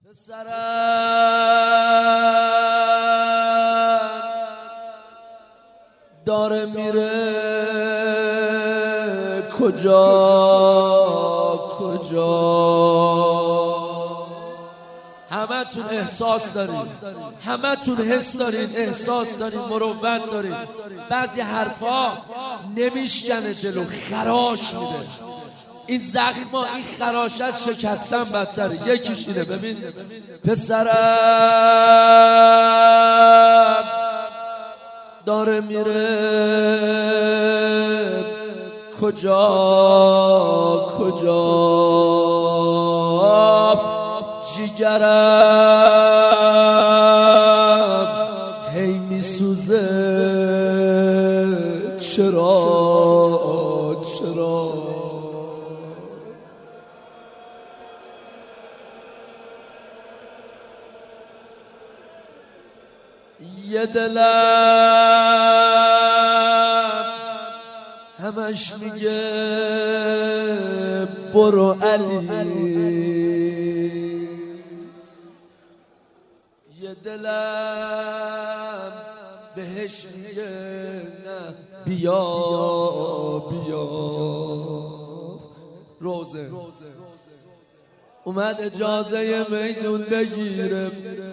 پسرم داره میره کجا همه تون احساس دارین، همه تون حس دارین، احساس دارین، مروت دارین. بعضی حرفا نمیشکنه دلو، خراش میده. این زخما، این خراش از شکستن بدتره. یکیش اینه، ببین پسرم داره میره کجا جیگرم هی میسوزه چرا یه دلم همش میگه برو علی، یه دلم بهش میگه نه بیا روزه اومد اجازه میدون بگیره،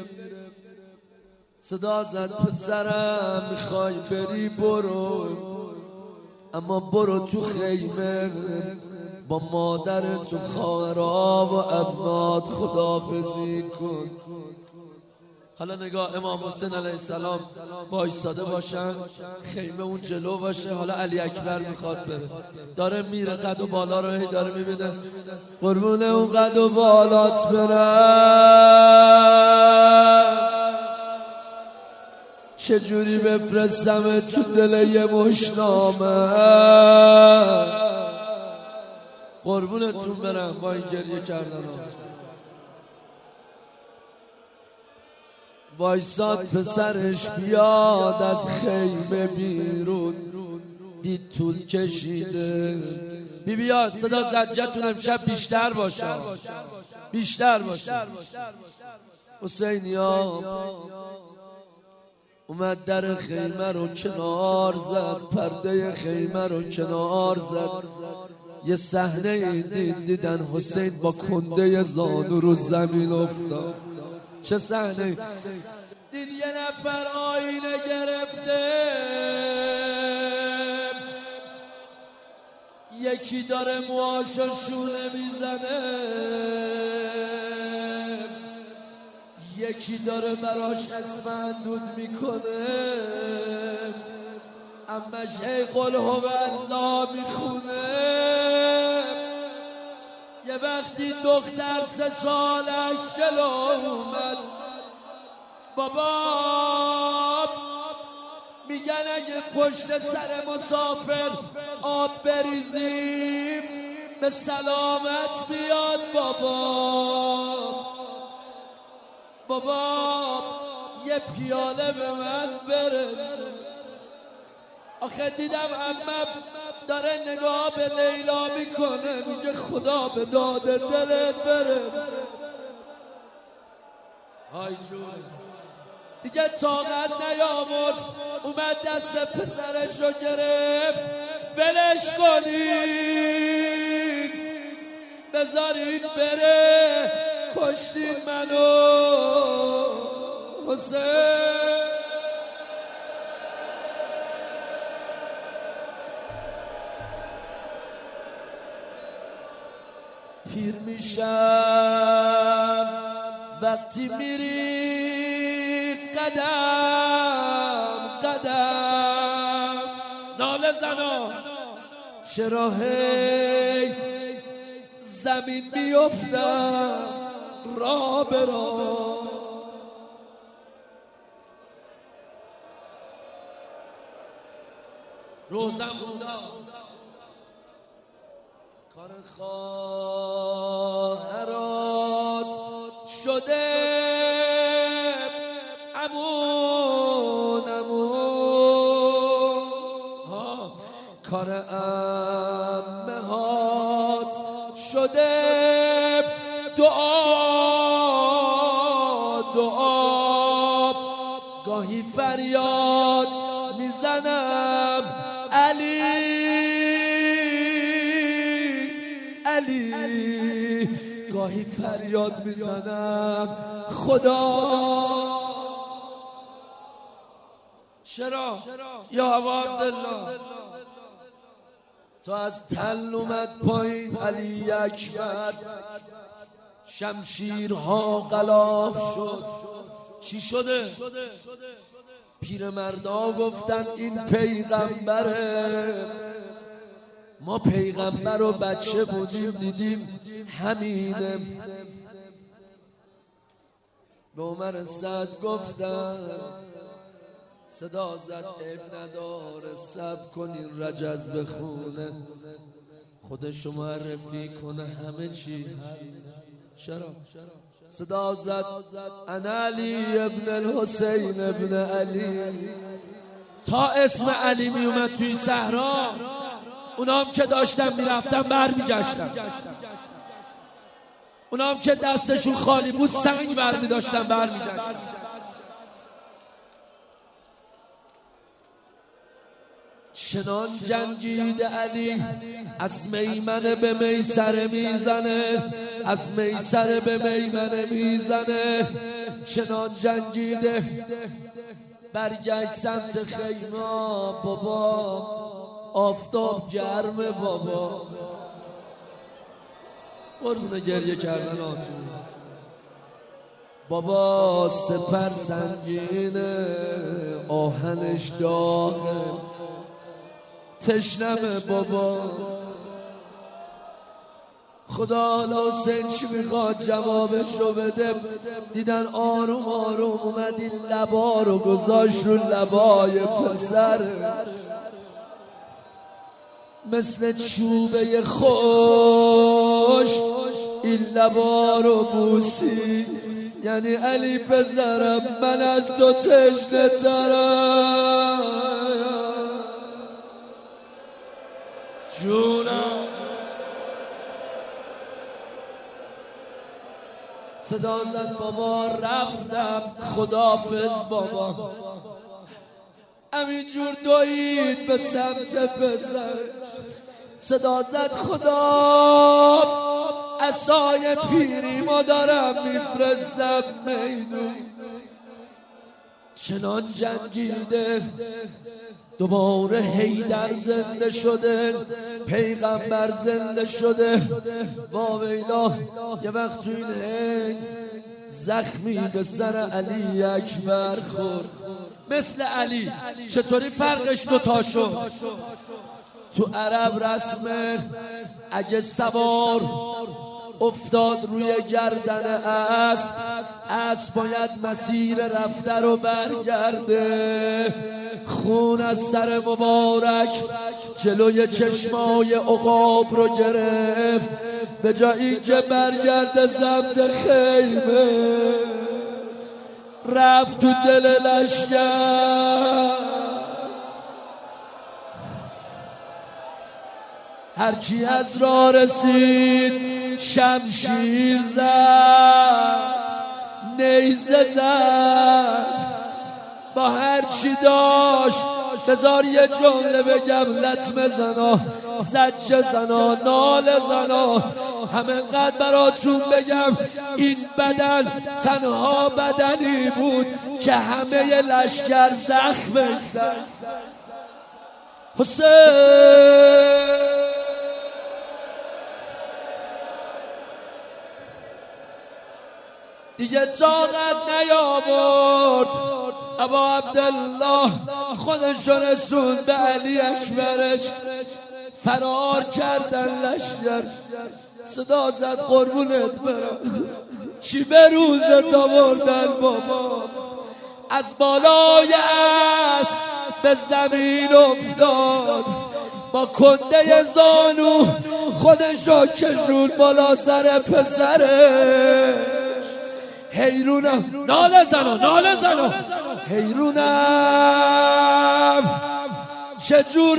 صدا زد پسرم میخوای بری برو، اما برو تو خیمه با مادرت و خواهرها و عمات خداحافظی کن. حالا نگاه امام حسین علیه السلام وایساده باشن، خیمه اون جلو باشه، حالا علی اکبر میخواد بره، داره میره قد و بالا رو هی داره میبینه، قربون اون قد و بالات برم، چجوری بفرستم تو دل یه مشنامه، قربونتون برم با این گریه کردن. وایساد پسرش بیاد از خیمه بیرون، دید طول کشیده. بیا صدا زجتون امشب بیشتر باشه، بیشتر باشه. حسینیا اومد در خیمه رو کنار زد، پرده خیمه رو کنار زد، یه صحنه دیدن حسین با کنده زانو رو زمین افتاد. چه صحنه؟ دید یه نفر آینه گرفته، یکی داره موهاشو شونه میزنه، یکی داره براش اسم اندود میکنه، امش ای قل هو الله میخونه. یه وقتی دختر 3 سالش جلو اومد، بابا میگن اگه پشت سر مسافر آب بریزیم به سلامت بیاد، بابا یه پیاله به من برس. آخه دیدم عمم داره نگاه به لیلا میکنه، میگه خدا به داد دلت برس. های جون دیگه طاقت نیاورد، اومد دست پسرش رو گرفت، ولش کنین بذارین بره، کشتین منو حسین. پیر میشم وقتی میری قدم ناله زنا، چرا هی زمین میافتم راه به راه. روزم بودا کار خواهرات شده امون کار امهات شده دعا دعا، گاهی فریاد میزنم علی علی، گاهی فریاد میزنم خدا. چرا یا ابا عبدالله؟ تا از تل اومد پایین علی اکبر، شمشیرها غلاف شد. چی شده؟ پیرمردا گفتن این پیغمبره. ما پیغمبر و بچه بودیم دیدیم همینه. به عمر سعد گفتن صدا زد عیب نداره، صبر کنین رجز بخونه، خودشو معرفی کنه همه چی. چرا؟ صدا زد انا علی ابن الحسین ابن علی. تا اسم علی می اومد توی صحرا، اونام که داشتن میرفتن برمیگشتن، اونام که دستشون خالی بود سنگ برمی داشتن برمیگشتن. چنان جنگید علی، از میمنه به میسره میزنه، از میسره به میمنه میزنه. چنان جنگیده برگشت سمت خیمه. بابا آفتاب گرمه، بابا قربون گریه کردن آتون. بابا سپر سنگینه، آهنش داغه، تشنمه بابا. خدا حالا حسین چی میخواد جوابشو بده؟ دیدن آروم آروم اومد این لبا رو گذاشت رو لبای پسر، مثل چوبه خوش این لبا رو بوسی. یعنی علی پسرم من از تو تشنه ترم جونم. صدا زد بابا رفتم خداحافظ بابا. همینجور دوید به سمت پسر. صدا زد خدا عصای پیری ما دارم میفرستم میدون. چنان جنگیده دوباره حیدر زنده شده، پیغمبر زنده شده. واویلا یه وقت تو این هنگ زخمی به سر علی اکبر خورد. مثل علی چطوری فرقش دوتا شد؟ تو عرب رسمه اگه سوار افتاد روی گردن اسب باید مسیر رفته رو برگرده. خون از سر مبارک جلوی چشمای عقاب رو گرفت. به جای اینکه برگرده سمت خیمه رفت تو دل لشکر. هرکی از راه رسید شمشیر زد، نیزه زد، با هرچی داشت. بذار یه جمله بگم لطمه زنا، زجه زنا، ناله زنا، همه قد براتون بگم این بدن تنها بدنی بود که همه لشکر زخمش زد. حسین دیگه طاقت نیاورد. ابا عبدالله خودش رسون به علی اکبرش، فرار کردن لشکر. صدا زد قربونت برم چی به روزت آوردن بابا. از بالای اسب به زمین افتاد، با کنده زانو خودش را کشون بالا سر پسره. حیرونم، ناله زنو ناله زنو، حیرونم چجور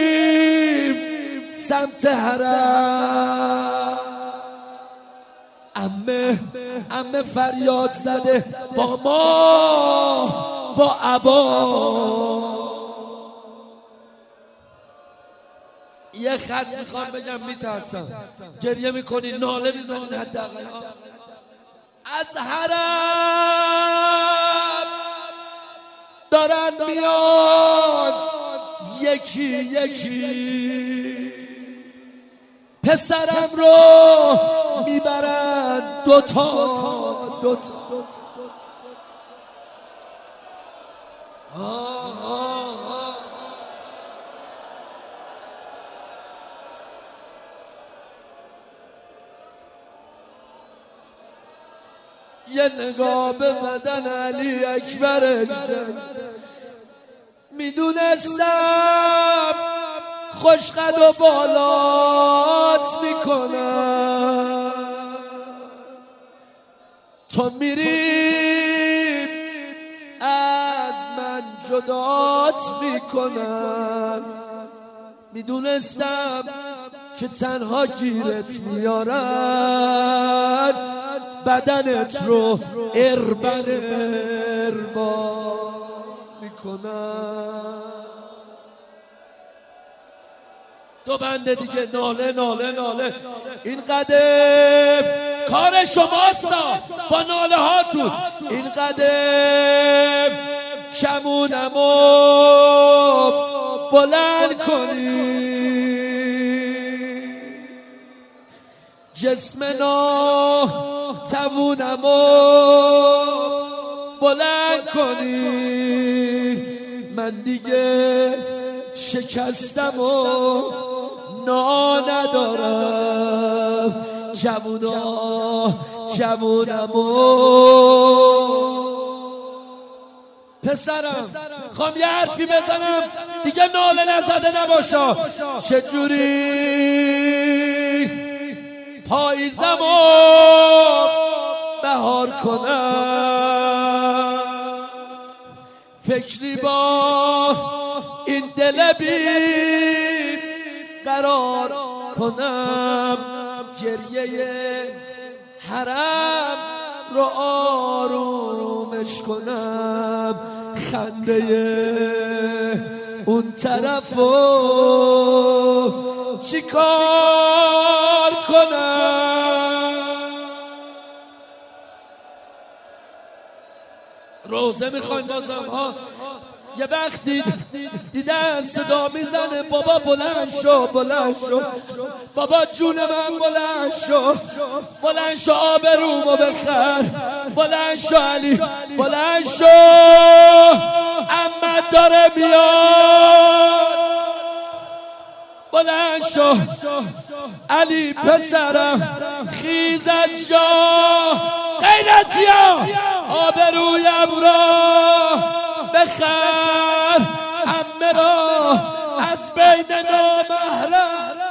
بریم سمت حرم. عمه فریاد زده با ما با عبا. یه خط میخوام بگم میترسم، گریه میکنین ناله میزنین حداقل. از حرم دارن میاد یکی یکی، پسرم رو میبرن دوتا. یه نگاه به بدن علی اکبرش، میدونستم خوشقد و بالات میکنم، تو میری از من جدات میکنم. میدونستم که تنها گیرت میارن، بدنت رو اربا میکنن. دو بنده دیگه ناله. این قدم کار شماستا با ناله هاتون. این قدم کمونمو بلند کنی، جسم توونمو بلند کنی. من دیگه شکستم و ندارم، جوونمو. پسرم خوام یه حرفی بزنم دیگه ناله نزده نباشا. چجوری پاییزمو بهار کنم، فکری با این دل بی قرار کنم. گریه حرم رو آرومش کنم، خنده اون طرفو چیکار کنم. روزه میخوایم بازم ها. یه وقت دیدن صدا میزنه بابا بلند شو بابا جون من بلند شو آبرومو بخر، بلند شو علی، بلند شو عمت داره میاد، بلند شو علی پسرم، خیز از جا غیرتیا، آبروی ابرا بخر، عمه را از بین نامحرم